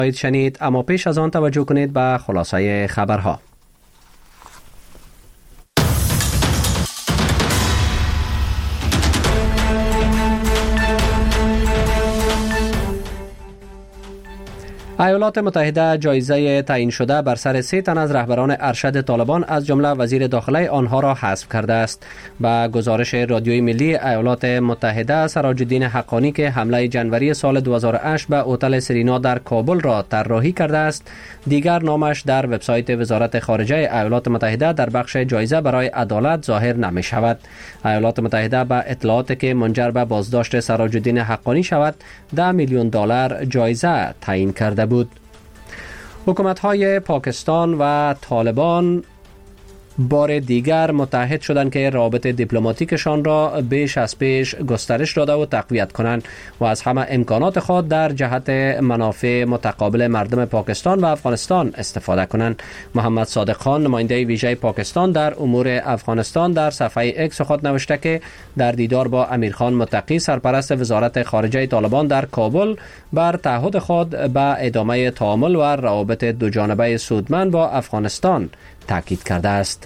شنید، اما پیش از آن توجه کنید به خلاصه خبرها. ایالات متحده جایزه تعیین شده بر سر 3 تن از رهبران ارشد طالبان از جمله وزیر داخله آنها را حذف کرده است. با گزارش رادیوی ملی ایالات متحده، سراج الدین حقانی که حمله جنوری سال 2008 به هتل سرینا در کابل را طراحی کرده است، دیگر نامش در وبسایت وزارت خارجه ایالات متحده در بخش جایزه برای عدالت ظاهر نمی شود. ایالات متحده به اطلاعاتی که منجر به بازداشت سراج الدین حقانی شود $10 میلیون جایزه تعیین کرده بود. حکومت‌های پاکستان و طالبان بار دیگر متحد شدند که روابط دیپلماتیکشان را بیش از پیش گسترش داده و تقویت کنند و از همه امکانات خود در جهت منافع متقابل مردم پاکستان و افغانستان استفاده کنند. محمد صادق خان، نماینده ویژه پاکستان در امور افغانستان، در صفحه اکس خود نوشته که در دیدار با امیرخان متقی، سرپرست وزارت خارجه طالبان در کابل، بر تعهد خود به ادامه تعامل و روابط دوجانبه سودمند با افغانستان تاکید کرده است.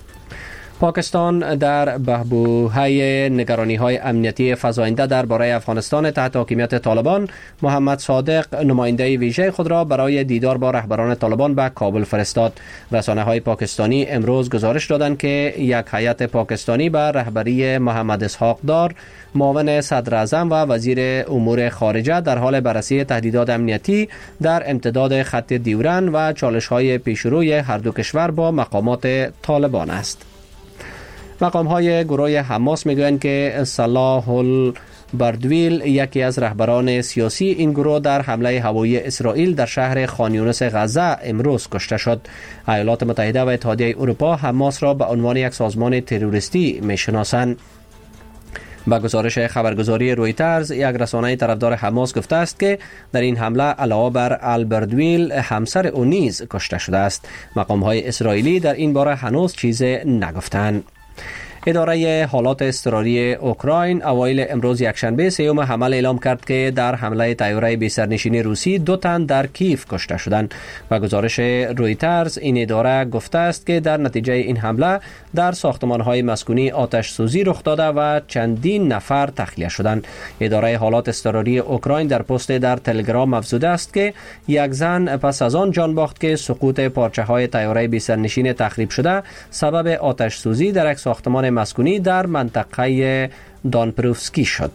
پاکستان در بحبوحه نگرانی‌های امنیتی فزاینده درباره افغانستان تحت حاکمیت طالبان، محمد صادق نماینده ویژه خود را برای دیدار با رهبران طالبان به کابل فرستاد. رسانه‌های پاکستانی امروز گزارش دادند که یک هیئت پاکستانی به رهبری محمد اسحاق دار، معاون صدر اعظم و وزیر امور خارجه، در حال بررسی تهدیدات امنیتی در امتداد خط دیورن و چالش‌های پیشروی هر دو کشور با مقامات طالبان است. مقام‌های گروه حماس میگویند که صلاح البردویل، یکی از رهبران سیاسی این گروه، در حمله هوایی اسرائیل در شهر خان یونس غزه امروز کشته شد. ایالات متحده و اتحادیه اروپا حماس را به عنوان یک سازمان تروریستی میشناسند. با گزارش خبرگزاری رویترز، یک رسانه طرفدار حماس گفته است که در این حمله علاوه بر البردویل، همسر او نیز کشته شده است. مقام‌های اسرائیلی در این باره هنوز چیزی نگفتند. اداره حالات اضطراری اوکراین اوایل امروز یکشنبه 3 حمل اعلام کرد که در حمله طیاره بی سرنشین روسی 2 تن در کیف کشته شدند. و گزارش رویترز، این اداره گفته است که در نتیجه این حمله در ساختمان‌های مسکونی آتش سوزی رخ داده و چندین نفر تخلیه شدند. اداره حالات اضطراری اوکراین در پست در تلگرام افزوده است که یک زن پس از آن جان باخت که سقوط پارچه‌های طیاره بی سرنشین تخریب شده سبب آتش سوزی در یک ساختمان مسکونی در منطقه دانپروفسکی شد.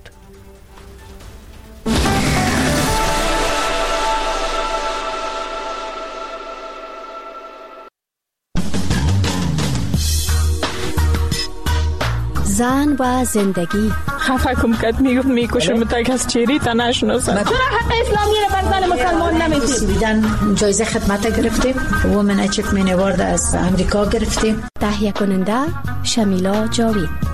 زن و زندگی. خفه کم کت میکشم تا کس چیری تا نشناسم. چرا حق اسلامی رو بر زن مسلمان نمیدید؟ جایزه خدمت گرفتیم، وومن اچیومنت اوارد از امریکا گرفتیم. تهیه کننده شمیلا جاوید.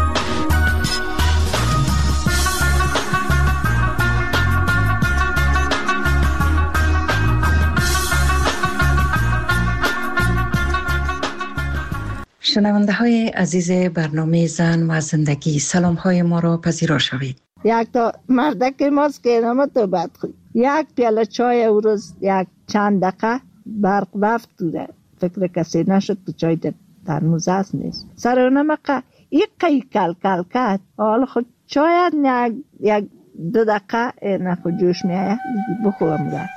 شنونده های عزیز برنامه زن و زندگی، سلام های ما را پذیرا شوید. یک تا مردک ماست که نامه تو بد خوی، یک پیاله چای او روز یک چند دقیقه برق رفت دوره، فکر کسی نشد تو چای در ترموز هست نیست. سر اونمقه یک قی کل کل کد، حالا خود چای یک 2 دقیقه نخود جوش میایه بخورم گرد.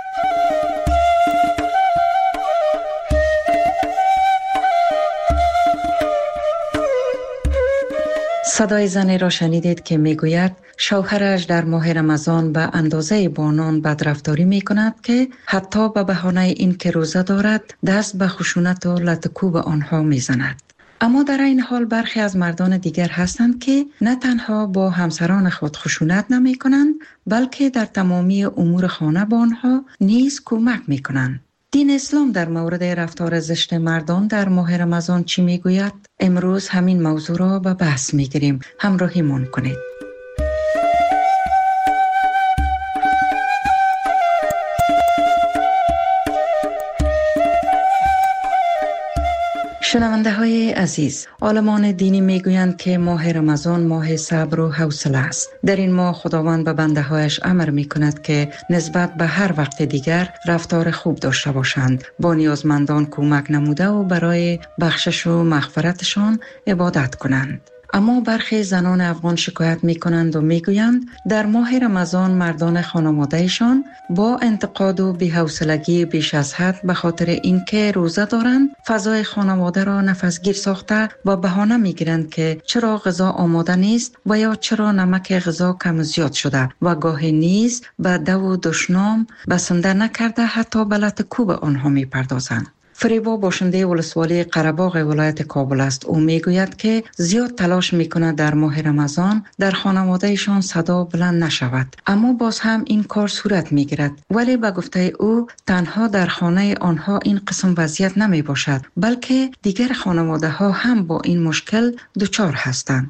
صدای زنی را شنیدید که میگوید شوهرش در ماه رمضان به اندازه بانان بدرفتاری می کند که حتی به بهانه این که روزه دارد دست به خشونت و لطکوب آنها می زند. اما در این حال برخی از مردان دیگر هستند که نه تنها با همسران خود خشونت نمی کنند، بلکه در تمامی امور خانه با آنها نیز کمک می کنند. دین اسلام در مورد رفتار زشت مردان در ماه رمضان چی میگوید؟ امروز همین موضوع را به بحث میگیریم. همراهیمان کنید. شنونده های عزیز، عالمان دینی میگویند که ماه رمضان ماه صبر و حوصله است. در این ماه خداوند به بنده هایش امر می کند که نسبت به هر وقت دیگر رفتار خوب داشته باشند، با نیازمندان کمک نموده و برای بخشش و مغفرتشان عبادت کنند. اما برخی زنان افغان شکایت می کنند و می گویند در ماه رمضان مردان خانوادهشان با انتقاد و بی‌حوصلگی بیش از حد به خاطر اینکه روزه دارند فضای خانواده را نفسگیر ساخته و بهانه می گیرند که چرا غذا آماده نیست و یا چرا نمک غذا کم و زیاد شده و گاهی نیز به دو و دشنام بسنده نکرده حتی به لط کوب آنها می پردازند. فریبا باشنده ولسوالی قره‌باغ ولایت کابل است. او میگوید که زیاد تلاش میکند در ماه رمضان در خانوادهشان صدا بلند نشود، اما باز هم این کار صورت میگیرد. ولی به گفته او تنها در خانه آنها این قسم وضعیت نمی باشد، بلکه دیگر خانواده ها هم با این مشکل دچار هستند.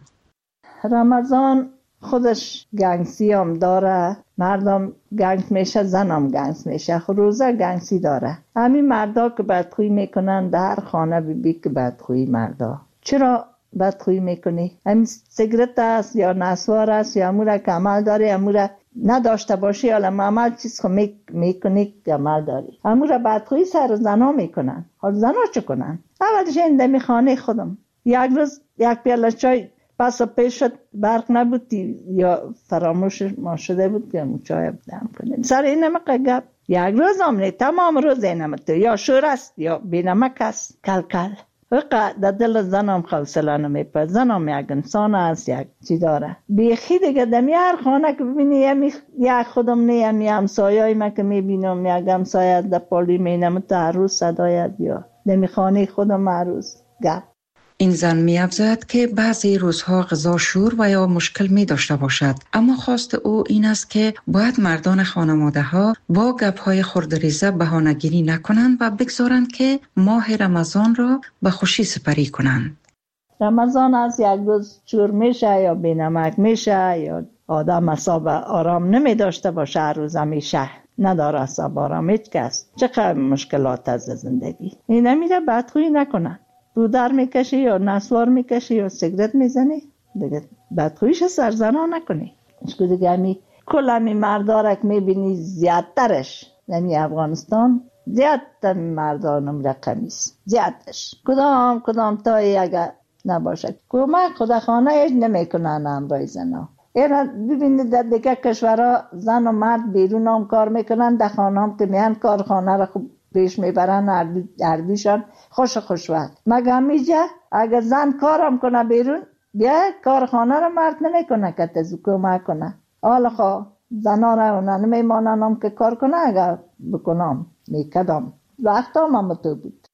رمضان خودش گنگسی هم داره، مردم گنگ میشه، زنم گنگ میشه، روزه گنگسی داره. همین مردا که بدخویی میکنن در خانه بی که بدخویی مردا. چرا بدخویی میکنی؟ همین سیگرت است یا نسوار است یا اموره که عمل داری، اموره نداشته باشی حالا عمل چیز خو میکنی که عمل داری. اموره بدخویی سر زنا میکنن. حال زنا چه کنن؟ اولش این دمی خانه خودم یک روز یک پیاله چای پس پیش شد، برق نبود یا فراموش ما شده بود که چای دم کنیم. سر این نمک گپ یک روز هم نه، تمام روز این نمک یا شور است یا بی نمک است. کل کل وقت در دل زنم خوصله نمیپد. زنم یک انسان است، یک چی داره بیخی دیگه. دمی هر خانه که ببینی یک خودم نه همی همسایه ما که میبینم یک همسایه در پالی مینم تا هر روز صدایت یا دمی خانه خودم هر روز گپ. این زن می افزاید که بعضی روزها غذا شور و یا مشکل می داشته باشد، اما خواست او این است که باید مردان خانواده ها با گپ های خردریزه بهانه‌گیری نکنند و بگذارند که ماه رمضان را به خوشی سپری کنند. رمضان از یک روز شور میشه یا بینمک میشه یا آدم اصاب آرام نمی داشته باشه، هر روز همیشه نداره اصاب آرام هیچ کس. چقدر مشکلات از زندگی این نمیره بدخویی نکنن. دودر میکشی یا نسوار میکشی یا سیگرت میزنی دیگه بدخویش سرزنا نکنی. اشکو دیگه همی کل همی مردارک میبینی زیادترش نمی افغانستان زیادتر مردانم رقمیست زیادش کدام تا اگر نباشد کمک خدا خانه ایش نمیکنن همراه زنا. اینا ببینید در دیگه کشورها زن و مرد بیرون هم کار میکنن، در خانه هم که میان کارخانه را خوب پیش میبرن، اردوشان خوش وقت. مگه میجه اگر زن کارم کنه بیرون بیا کارخانه رو مرد نمیکنه که تزو کمک کنه. حالا خواه زنا رو نمیمانن هم که کار کنه، اگر بکنم میکدم وقت هم تو بود.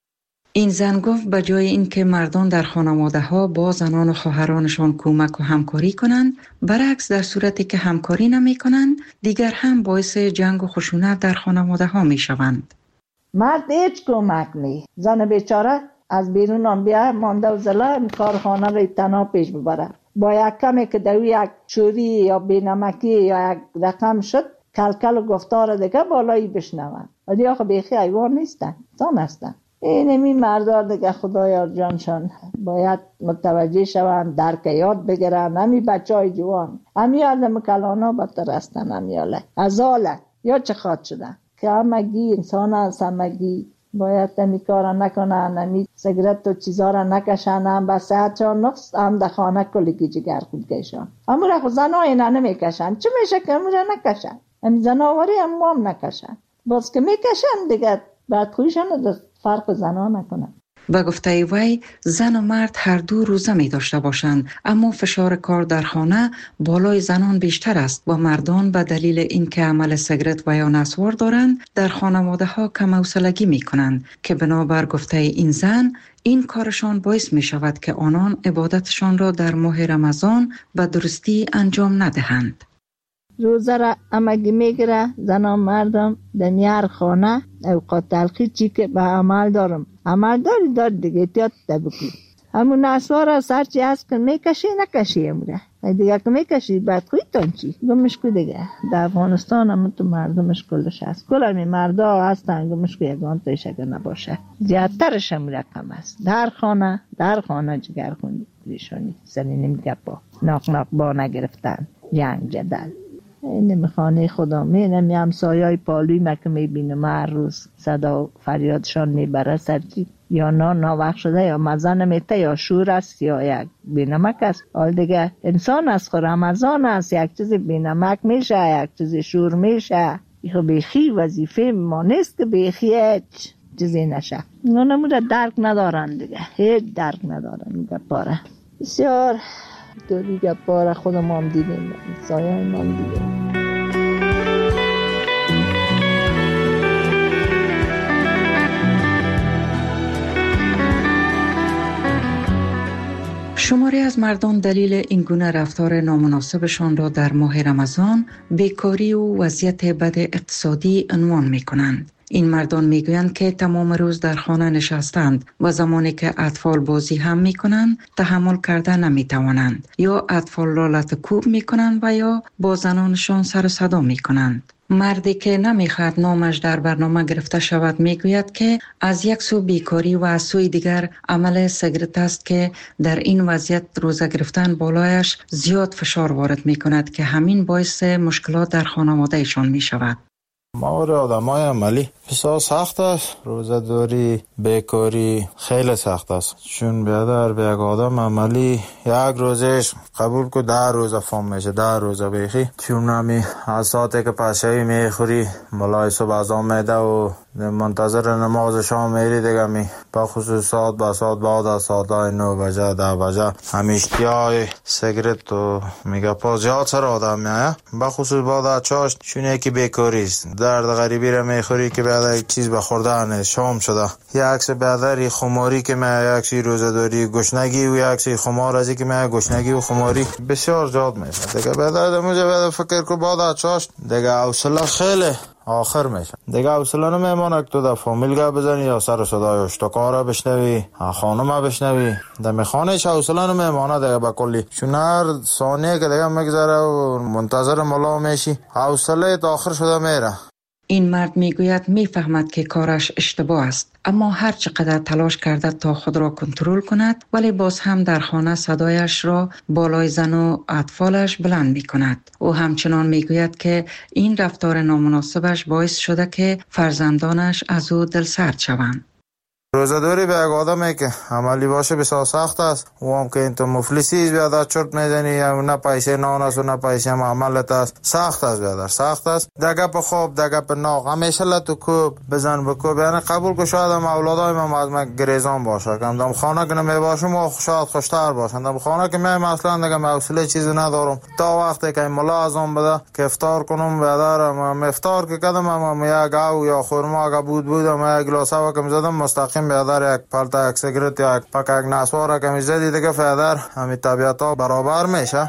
این زن گفت به جای اینکه مردان در خانواده ها با زنان و خواهرانشان کمک و همکاری کنند، برعکس در صورتی که همکاری نمی کنند دیگر هم باعث جنگ و خشونت در خانواده ها می شوند. مرد هیچ کمک نی، زن بیچاره از بیرون هم بیا مانده و زلا کارخانه رو تنها پیش ببره. با یک کمی که دوی یک چوری یا بینمکی یا یک رقم شد کلکل و گفتار دیگه بالایی بشنون. ولی آخه بیخی ایوان نیستن، زن هستن. اینمی مردار دیگه خدایا جانشان باید متوجه شوند، درک یاد بگیرن. همی بچه های جوان همی آدم کلانا بدتر هستن، همی آله ازاله یا چه خواد شدن که همگی انسان هست، همگی باید همی کارا نکنن، همی سیگرت و چیزا را نکشن، هم به صحتشان نقص، هم در خانه کلگی جگر خود کشن. همون را خود زنها اینا نمیکشن، چه میشه که همون را نکشن؟ همی زناواری هم نکشن، باز که میکشن دیگه بعد خویشان فرق زنها نکنن. به گفته وی زن و مرد هر دو روزه می داشته باشند، اما فشار کار در خانه بالای زنان بیشتر است و مردان به دلیل اینکه عمل سیگرت و یا نسوار دارند در خانواده ها کم حوصلگی می کنند که بنابر گفته این زن این کارشان باعث می شود که آنان عبادتشان را در ماه رمضان به درستی انجام ندهند. روزه را امگی میگیره زنان مردم دنیار خانه اوقات تلخی چی که به عمل دارم عمل داری دیگه احتیاط بکنی. همون نسوار سرچی هست که میکشی نکشی امره دیگه که میکشی بعد خویتان چی گمش کو دیگه. در افغانستان هم تو مردمش کلش هست، کل همی مردا هستن گمش کو یگان تایش اگر نباشه زیادترش هم رقم است. در خانه جگر خوندی ریشانی سنینیم گپا ناق با نگرفتن جنگ جدل این خانه خدا مینم همسایه‌های پالوی مکه میبینم هر روز صدا فریادشان میبره سرچی یا ناوقت شده یا مزه نمیته یا شور است یا یک بینمک است. حال دیگه انسان است خود رمضان است، یک چیز بینمک میشه یک چیز شور میشه. ایخو بیخی وظیفه ما نیست که بیخی هیچ چیزی نشه. نموده درک ندارن دیگه، هیچ درک ندارن میگه پاره بسیار تو دیگه پاره خودم هم دیدیم سایه هم دیدیم. شماری از مردم دلیل این گونه رفتار نامناسبشان را در ماه رمضان بیکاری و وضعیت بد اقتصادی عنوان می کنند. این مردان می گویند که تمام روز در خانه نشستند و زمانی که اطفال بازی هم می کنند تحمل کرده نمی توانند یا اطفال را لطکوب می کنند و یا با زنانشان سر و صدا می کنند. مردی که نمیخواد نامش در برنامه گرفته شود میگوید که از یک سو بیکاری و از سوی دیگر عمل سیگارت است که در این وضعیت روزه گرفتن بالایش زیاد فشار وارد می کند که همین باعث مشکلات در خانواده ایشان می شود. ماور آدمای عملی بسیار سخت است. روزه داری بیکاری خیلی سخت است، چون بیادر به یک آدم عملی یک روزش قبول که 10 روزه فهم میشه 10 روزه بیخی، چون همی از ساعتی که پشهی میخوری ملای صبح از آمده و منتظر نماز شام میری دیگه می با خصوص ساعت با ساعت بعد از ساعت 9 بجه 10 بجه همیشتی های سیگرت و میگه پا زیاد سر آدم میایه با خصوص بعد از چاشت، چون یکی بیکاری است درد غریبی را میخوری که بعد یک چیز بخوردن شام شده، یک عکس بعد خماری که من یک سی روزه داری گشنگی و یک سی خمار ازی که من گشنگی و خماری بسیار زیاد میشه دیگه. بعد فکر کو بعد از چاشت دیگه حوصله خیلی آخر میشه دیگه، حوصله نمیمونه که تو در فامیل گپ بزنی یا سر صدای اشتکارا بشنوی خانم بشنوی در خانهش حوصله نمیمونه دیگه با کلی، چون هر ثانیه که دیگه میگذره و منتظر ملا میشی حوصله تا آخر شده میره. این مرد میگوید میفهمد که کارش اشتباه است، اما هر چقدر تلاش کرده تا خود را کنترل کند ولی باز هم در خانه صدایش را بالای زن و اطفالش بلند می کند. او همچنان میگوید که این رفتار نامناسبش باعث شده که فرزندانش از او دلسرد شوند. روزه‌داری به یک آدمی که عملی باشه بسیار سخت است، و هم که این تو مفلسی بیادر چرت میزنی نه پیسه نان است و نه پیسه عملت است، سخت است بیادر سخت است. دگه په خوب دگه په ناق همیشه لتو کوب بزن بکوب، یعنی قبول که شاید هم اولادای من گریزان باشه کم دم خانه که نمی باشم و شاید خوشتر باشن دم خانه که من اصلا دیگه حوصله چیزی ندارم تا وقتی که ملا ازم بده که افطار کنم بیادر افطار که کدم یک گاو یا خرما که بودم یک گلاس هوا که میزدم مستقیم بیادر یک پالتا یک سیگرت یا یک پاک یک نسوار که میزدی دیگه بیادر همین طبیعت ها برابر میشه.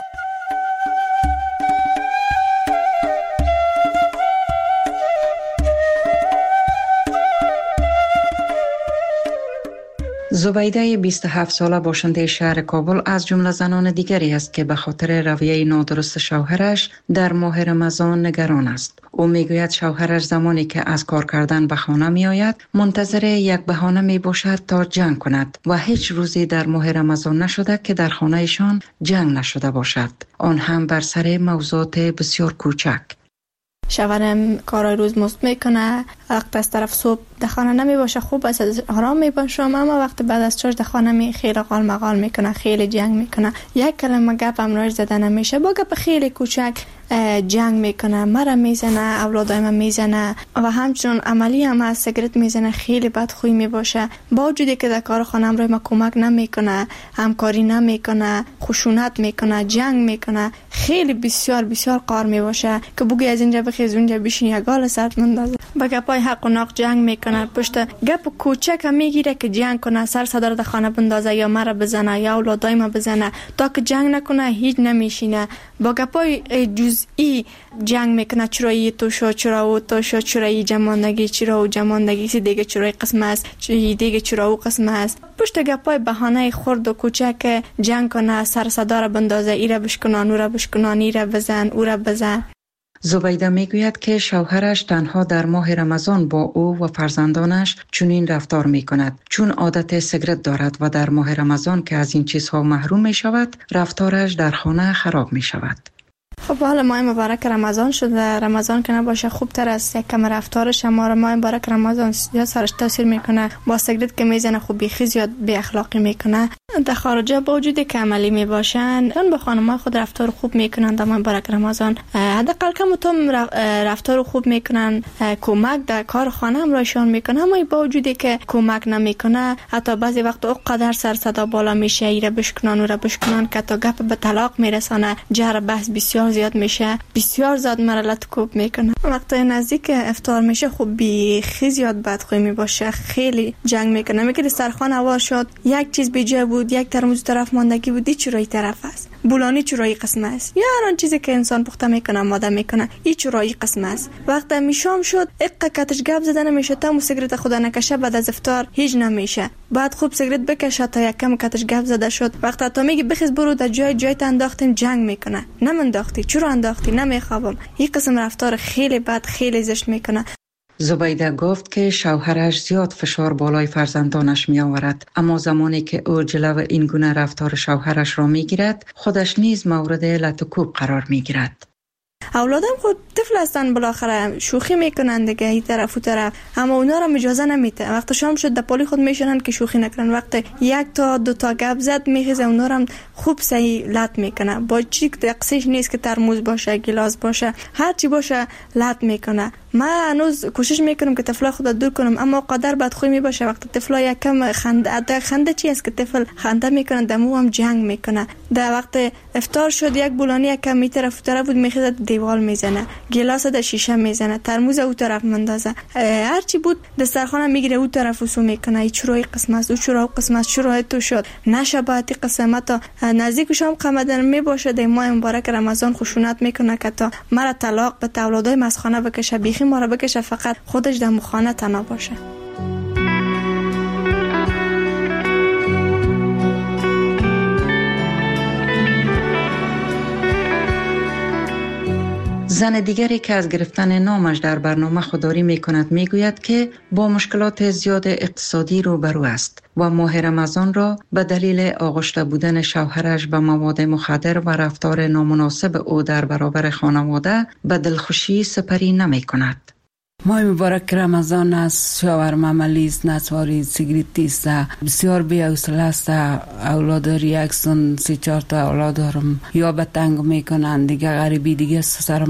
زبیده 27 ساله باشنده شهر کابل از جمله زنان دیگری است که به خاطر رویه نادرست شوهرش در ماه رمضان نگران است. او میگوید شوهرش زمانی که از کار کردن به خانه می آید منتظر یک بهانه می باشد تا جنگ کند و هیچ روزی در ماه رمضان نشده که در خانه ایشان جنگ نشده باشد، آن هم بر سر موضوعات بسیار کوچک. شوهرم کارای روز مست میکنه، وقت از طرف صبح در خانه نمی باشه، خوب است آرام می باشم، اما وقت بعد از چاش در خانه می خیلی قال مقال میکنه، خیلی جنگ میکنه، یک کلمه گپ هم راش زده نمیشه، با گپ خیلی کوچک جنگ میکنه، مرا میزنه، اولادایم میزنه و همچنین عملی هم از سیگرت میزنه، خیلی بدخوی میباشه، با وجودی که در کار خانم روی ما کمک نمیکنه، همکاری نمیکنه، خشونت میکنه، جنگ میکنه، خیلی بسیار بسیار قار میباشه که بگی از اینجا بخیز اونجا بشین یا گال سرت مندازه، با گپای حق و ناق جنگ میکنه، پشت گپ کوچک هم میگیره که جنگ کنه، سر صدر در خانه بندازه یا مرا بزنه یا اولادای ما بزنه، تا که جنگ نکنه هیچ نمیشینه، با گپای جزئی جنگ میکنه، چرایی تو شو، چرا و تو شو، چرایی جماندگی، چرا و جماندگی سی دیگه چرای قسم است، چرایی دیگه چرا و قسم است. پشت گپای بهانه خرد و کوچک جنگ کنه، سر صدا را بندازه، ایره بشکنان، او را بشکنان، ایره بزن، او را بزن. زبیده میگوید که شوهرش تنها در ماه رمضان با او و فرزندانش چنین رفتار می کند، چون عادت سیگرت دارد و در ماه رمضان که از این چیزها محروم می شود، رفتارش در خانه خراب می شود. خب حالا ماه مبارک رمضان شده، رمضان که نباشه خوب تر است، یک کم رفتارش ما ماه مبارک رمضان یا سرش تاثیر میکنه، با سیگرت که میزنه خوب بیخیز یا بی اخلاقی میکنه. در خارجه با وجودی که عملی میباشن، اون با خانم‌های خود رفتار خوب میکنن در ماه مبارک رمضان، حداقل کم تو رفتار خوب میکنن، کمک در کار خانه هم رایشان میکنه. اما با وجودی که کمک نمیکنه، حتی بعضی وقت اونقدر سر صدا بالا میشه، ایره بشکنان، او را بشکنان، که تا گپ به طلاق میرسانه، جر بحث بسیار زیاد میشه، بسیار زیاد مرحله کوب میکنه. وقتی نزدیک افطار میشه خوب بیخی زیاد بدخوی میباشه، خیلی جنگ میکنه، میگه دسترخوان هوا شد، یک چیز بی جا بود، یک ترموز طرف ماندگی بود، چرایی طرف است، بولانی چرایی قسم است، یا هر آن چیزی که انسان پخته میکنه آماده میکنه، این چرایی قسم است. وقتی میشام شد اقا کتش گپ زدن نمیشه، تا سیگرت خدا نکشه بعد از افطار هیچ نمیشه، بعد خوب سیگرت بکشه تا یک کم کتش گپ زده شد. وقتی تا میگه بخیز برو در جای انداختیم، جنگ میکنه، نمنداختی، چرا انداختی، نمیخوابم. این قسم رفتار خیلی بد، خیلی زشت میکنه. زبیده گفت که شوهرش زیاد فشار بالای فرزندانش می آورد، اما زمانی که او جلو این گونه رفتار شوهرش را می گیرد، خودش نیز مورد لط و کوب قرار می گیرد. اولادم خود طفل هستن، بالاخره شوخی میکنن دیگه، این طرف و طرف، اما اونا را اجازه نمیده. وقتی شام شد در پالی خود میشونن که شوخی نکنن، وقتی یک تا دو تا گپ زد میخیزه، اونا را خوب صحیح لط میکنه. با چی دقیقش نیست که ترموز باشه، گلاس باشه، هر چی باشه لط میکنه. من هنوز کوشش میکنم که طفلا خود دور کنم، اما قدر بدخوی میباشه. وقتی طفلا یکم خنده چی است که طفل خنده میکنه، دمو هم جنگ میکنه. در وقت افطار شد یک بولانی یکم می طرف بود میخیزه دیوال میزنه، گلاس در شیشه میزنه، ترموز او طرف مندازه، هر چی بود دسترخوان میگیره او طرف وسو میکنه. این چرای قسم است، او چرا قسم است، چرا تو شد نشباتی قسمت نزدیک شام قمدن میباشه. در ماه مبارک رمضان خشونت میکنه که تا مرا طلاق به اولادای مسخانه بکشه، بیخی ما را بکشه، فقط خودش در مخانه تنها باشه. زن دیگری که از گرفتن نامش در برنامه خودداری می کند می گوید که با مشکلات زیاد اقتصادی روبرو است و ماه رمضان را به دلیل آغشته بودن شوهرش به مواد مخدر و رفتار نامناسب او در برابر خانواده به دلخوشی سپری نمی کند. ماه مبارک رمضان است، شوهرم عملی است، نسواری، سیگریتی است، بسیار بی‌حوصله است. اولاد یکسون 3-4 تا اولاد دارم، یا به تنگ میکنن دیگه، غریبی دیگه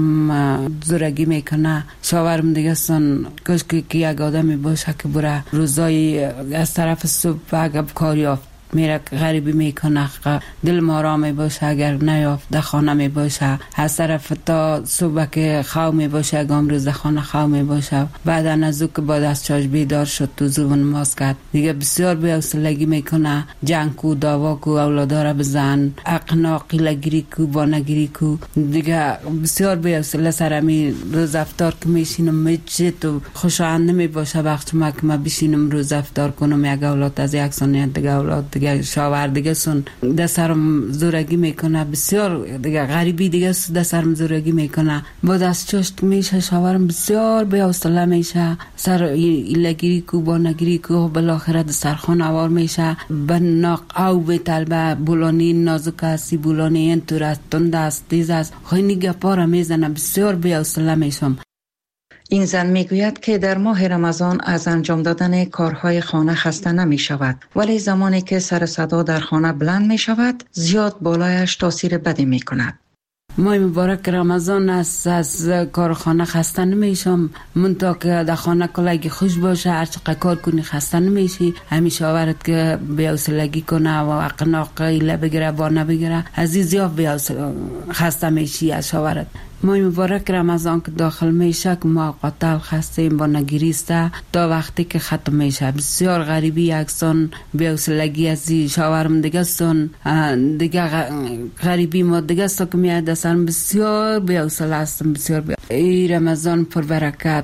سرم زورگی میکنه. شوهرم دیگه سن کاش که یک آدمی باشه که بره روزای از طرف صبح اگه کار یافت میره غریبی میکنه، دل ما را می باشه، اگر نیافت در خانه می باشه، از طرف تا صبح که خواه می باشه، اگام روز در خانه خواه می باشه. بعد از او که بعد از چاش بیدار شد تو زبون ماز کرد دیگه، بسیار بی‌حوصلگی میکنه، جنگ کو، دعوا کو، اولادا را بزن، اقنا قیلگیری کو، بانگیری کو، دیگه بسیار بی‌حوصله سرمی. روز افطار که میشینم میچه تو خوشایند نمی باشه، وقت ما که ما بشینم روز افطار کنم، یک اولاد از یک سنیت دیگه اولاد دیگه شاور دیگه سن دسترم زورگی میکنه، بسیار دیگه غریبی دیگه دسترم زورگی میکنه. بعد از چشت میشه شاورم بسیار بی‌حوصله میشه، سر ایلگیری کو، بانگیری کو، بالاخره دسترخوان اوار میشه، بناق او به طلبه بولانی نازک است، بولانی این طور است، تند است، تیز است، خیلی گپا را میزنه، بسیار بی‌حوصله میشم. این زن میگوید که در ماه رمضان از انجام دادن کارهای خانه خسته نمی شود، ولی زمانی که سر صدا در خانه بلند می شود زیاد بالایش تاثیر بدی می کند. ماه مبارک رمضان است، از کار خانه خسته نمیشم، منطقه که در خانه کلگی خوش باشه، هر چقدر کار کنی خسته نمیشی. همیشه آورد که بی‌حوصلگی کنه و اقناق ایله بگیره با نبگیره، از این زیاد خسته میشی از شاورت. ماه مبارک رمضان که داخل میشه که ما قاتل هستیم با نگریسته تا وقتی که ختم میشه. بسیار غریبی یکسان بی‌حوصلگی از شاورم دیگه سن دیگه غریبی ما دیگه است که میاد اصلا بسیار بی‌حوصله هستم. بسیار ای رمضان پر برکت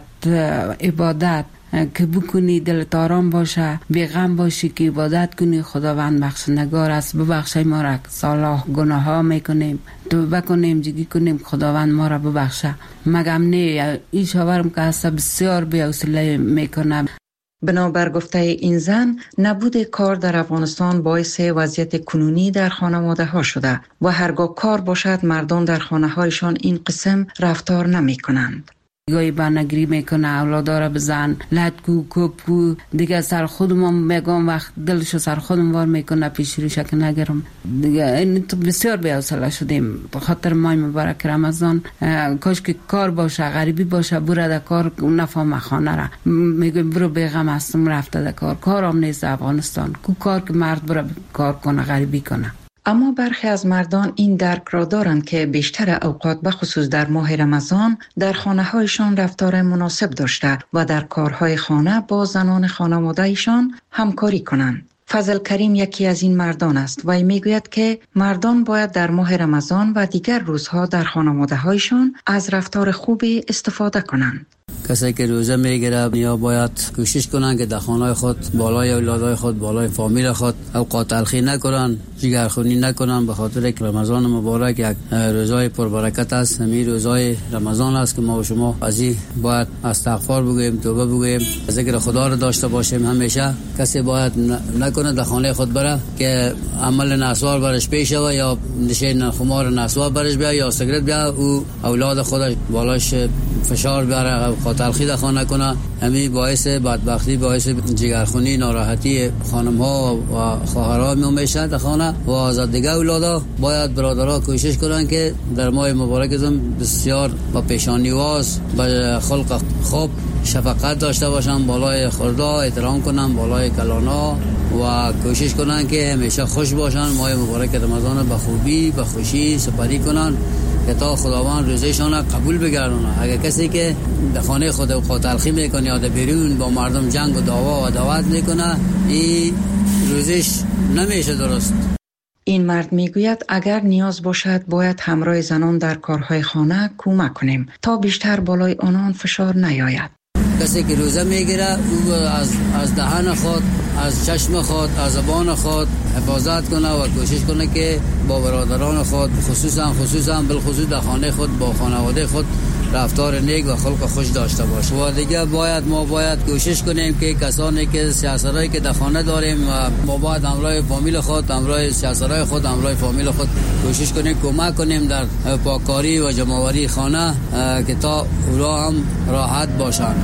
عبادت که بکنی دلت آرام باشه، بیغم باشی که عبادت کنی. خداوند بخشندگار است. ببخشای ما را صلاح گناه ها میکنیم توبه کنیم جگی کنیم خداوند ما را ببخشه. مگم نه این شاورم که هست بسیار بی‌حوصله میکنه. بنابر گفته این زن، نبود کار در افغانستان باعث وضعیت کنونی در خانواده ها شده و هرگاه کار باشد مردان در خانه هایشان این قسم رفتار نمی کنند. گاهی بانگری میکنه، اولادا را بزن، لدکو کپو دیگه سر خودم میگم وقت دلشو سر خودم وار میکنه پیش روش که نگرم دیگه. این تو بسیار بی‌حوصله شدیم به خاطر ماه مبارک رمضان. کاش که کار باشه، غریبی باشه، برو در کار نفهم خانه را میگم برو بیغم هستم رفته در کار. کارم نیست افغانستان کو کار که مرد برو کار کنه غریبی کنه. اما برخی از مردان این درک را دارند که بیشتر اوقات به خصوص در ماه رمضان در خانه هایشان رفتار مناسب داشته و در کارهای خانه با زنان خانواده ایشان همکاری کنند. فضل کریم یکی از این مردان است و میگوید که مردان باید در ماه رمضان و دیگر روزها در خانواده هایشان از رفتار خوبی استفاده کنند. کسی که روزه میگیره یا باید کوشش کنن که در خانه خود بالای اولادای خود بالای فامیل خود اوقات تلخی نکنن، جگرخونی نکنن، به خاطر که رمضان مبارک یک روزای پربرکت است. همین روزای رمضان است که ما و شما از این باید استغفار بگوییم، توبه بگوییم، ذکر خدا را داشته باشیم. همیشه کسی باید نکنه در خانه خود بره که عمل نسوار برش پیش و یا نشین خمار نسوار برش بیا یا سیگرت بیا او اولاد خودش بالاش فشار بیاره تلخی در خانه کنه. همین باعث بدبختی، باعث جگرخونی، ناراحتی خانم ها و خواهرها میشه در خانه و از دیگه اولادا. باید برادرها کوشش کنن که در ماه مبارکتون بسیار با پیشانیواز با خلق خوب شفقت داشته باشن، بالای خوردا احترام کنن، بالای کلانا و کوشش کنن که همیشه خوش باشن. ماه مبارک رمضان به خوبی به خوشی سپری کنن که تا خداوند روزشان قبول بگردونه. اگر کسی که در خانه خود اوقات تلخی میکنه یا در بیرون با مردم جنگ و دعوا و دعوت میکنه، این روزش نمیشه درست. این مرد میگوید اگر نیاز باشد باید همراه زنان در کارهای خانه کمک کنیم تا بیشتر بالای آنان فشار نیاید. کسی که روزه میگیره او از دهن خود، از چشم خود، از زبان خود حفاظت کنه و کوشش کنه که با برادران خود خصوصا بالخصوص در خانه خود با خانواده خود رفتار نیک و خلق خوش داشته باشه. و دیگه ما باید کوشش کنیم که کسانی که سیاستایی که در خانه داریم و ما باید همراه فامیل خود، همراه سیاستای خود، همراه فامیل خود کوشش کنیم کمک کنیم در پاککاری و جمع‌آوری خانه که تا اونا هم راحت باشن.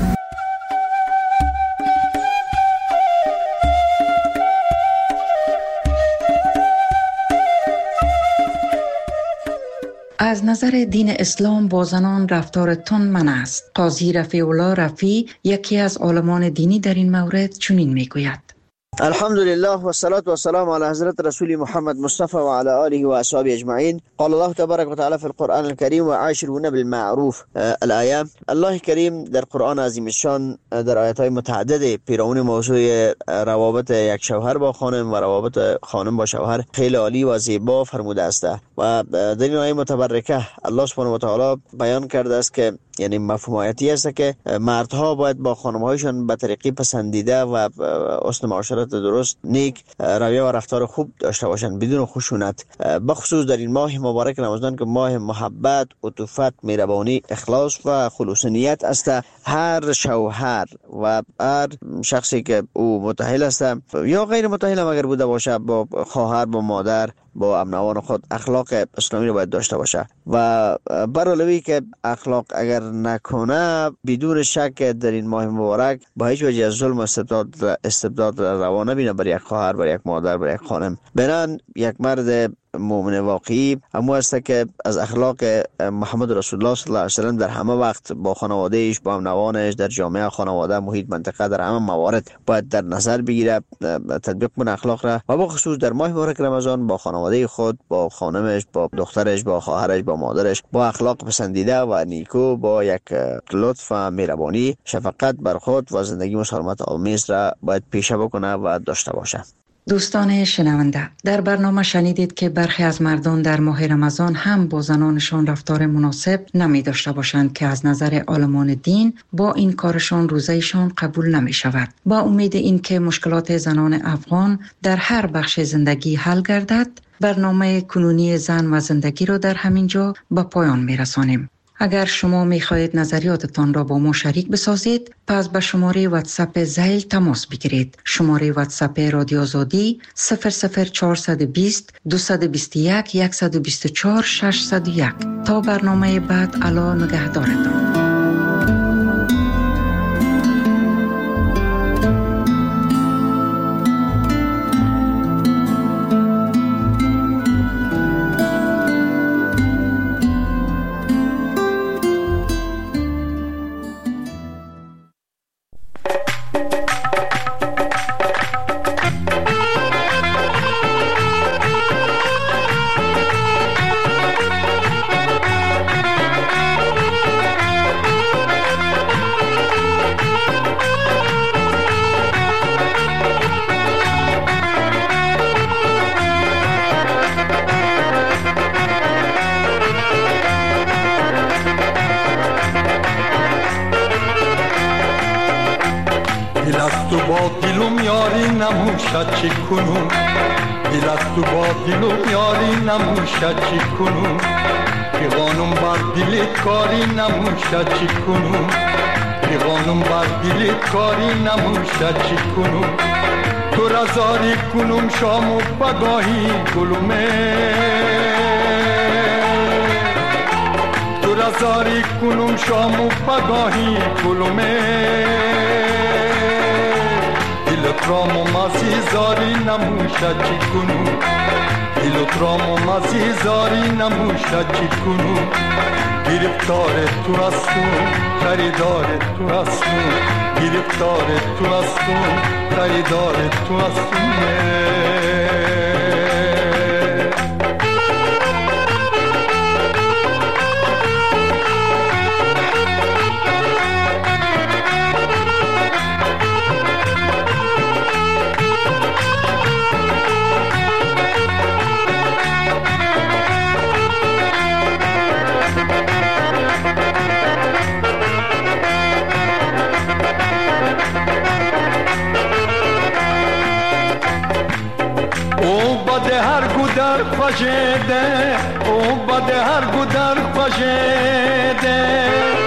از نظر دین اسلام با زنان رفتار تند منع است. قاضی رفیع الله رفیع یکی از عالمان دینی در این مورد چنین میگوید: الحمدلله و الصلاة و السلام علی حضرت رسول محمد مصطفى و علی آله و اصحابه اجمعین. قال الله تبارک و تعالی فی القرآن الكریم و عاشرون بالمعروف. الآیه الله کریم در قرآن عظیم الشان در آیات های متعدد پیرامون موضوع روابط یک شوهر با خانم و روابط خانم با شوهر خیلی عالی و زیبا فرموده است و در این آیه متبرکه الله سبحانه و تعالی بیان کرده است که یعنی مفهوم آیتی است که مردها باید با خانم‌هایشان به طریقی پسندیده و حسن معاشرت درست، نیک رویه و رفتار خوب داشته باشند بدون خشونت. بخصوص در این ماه مبارک رمضان که ماه محبت، عطوفت، مهربانی، اخلاص و خلوص نیت است، هر شوهر و هر شخصی که او متأهل است یا غیر متأهل اگر بوده باشه با خواهر، با مادر، با امنوان خود اخلاق اسلامی رو باید داشته باشه و برعلاوه که اخلاق اگر نکنه بدون شک در این ماه مبارک با هیچ وجه از ظلم و استبداد روا نبینه بر یک خواهر، بر یک مادر، بر یک خانم. بنان یک مرد مؤمن واقعی اما است که از اخلاق محمد رسول الله صلی الله علیه و سلم در همه وقت با خانوادهش، با هم‌نوانش، در جامعه، خانواده، محیط، منطقه، در همه موارد باید در نظر بگیره، تطبیق کنه اخلاق را و با خصوص در ماه مبارک رمضان با خانواده خود، با خانمش، با دخترش، با خواهرش، با مادرش با اخلاق پسندیده و نیکو، با یک لطف و مهربانی، شفقت بر خود و زندگی مسالمت آمیز را باید پیشه بکنه و داشته باشه. دوستان شنونده، در برنامه شنیدید که برخی از مردان در ماه رمضان هم با زنانشان رفتار مناسب نمی داشته باشند که از نظر عالمان دین با این کارشان روزهشان قبول نمی شود. با امید این که مشکلات زنان افغان در هر بخش زندگی حل گردد، برنامه کنونی زن و زندگی را در همین جا به پایان می رسانیم. اگر شما می خواهید نظریاتتان را با ما شریک بسازید، پس به شماره واتساپ زیل تماس بگیرید. شماره واتساپ رادیو آزادی 00420 221 124 601. تا برنامه بعد، الا نگهدارتان. چی کنم دل از تو با دلم یاری نموشد چی کنم پیغانم بر دلت کاری نموشد چی کنم پیغانم بر دلت کاری نموشد چی کنم تو را زاری کنم شام و بگاهی گلومه تو را زاری کنم شام و بگاهی گلومه دلترام و مزی زاری نموشد چی کنو دلترام و مزی زاری نموشد چی کنو گرفتار تو هستم خریدار تو هستم گرفتار تو هستم خریدار تو هستم خوشیده او بده هر گودر خوشیده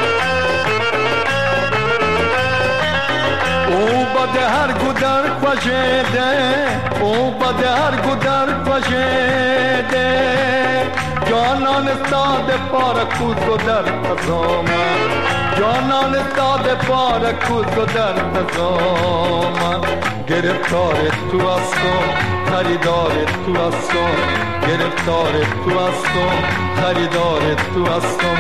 او بده هر گودر خوشیده او بده هر گودر خوشیده جانان استاد پار کوز در قضام جانان استاد پار کوز در قضام گرفتار تو هستم خریدار تو هستم گرفتار تو هستم خریدار تو هستم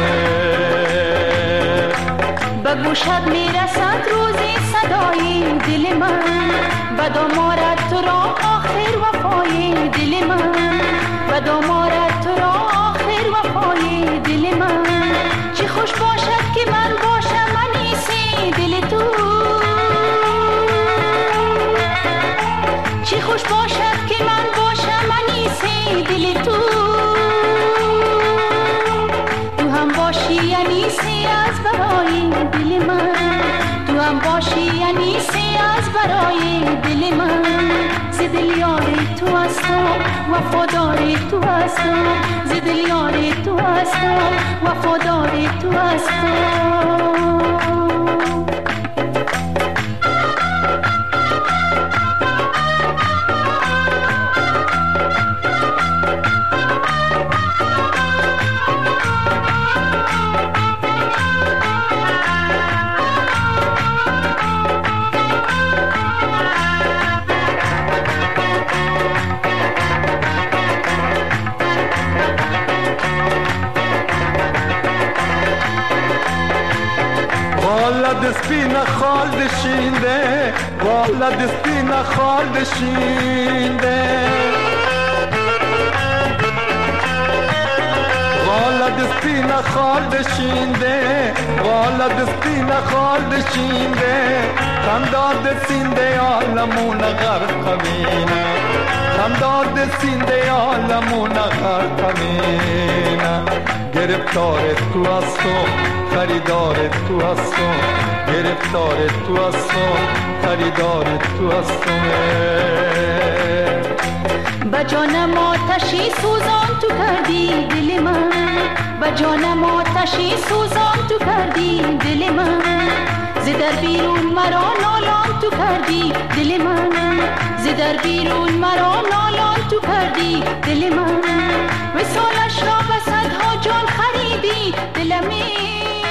به گوشت میرسد روزی صدای دل من به دامارت تو را آخر وفای دل من به دامارت تو را آخر وفای دل من چه خوش باشد که من باشم انیسی دل تو چه خوش باشد که من باشم انیسی دل تو تو هم باشی انیسی از برای دل من تو هم باشی انیسی از برای دل من ز دل یار تو هستم وفادار تو هستم ز دل یار تو هستم وفادار تو هستم خال دشینده والا دستی خال دشینده والا دستی خال دشینده والا دستی خال دشینده خنداد سینده عالمون غرقمینه خنداد سینده عالمون غرقمینه گرفتار تو هستم خریدار تو هستم گرفتار تو هستم خریدار تو هستم با جانم آتشی سوزان تو کردی دل من با جانم آتشی سوزان تو کردی دل من ز در بیرون مرا نالان تو کردی دل من ز در بیرون مرا نالان تو کردی دل من وصالش را به صدها جان خریدی دلمی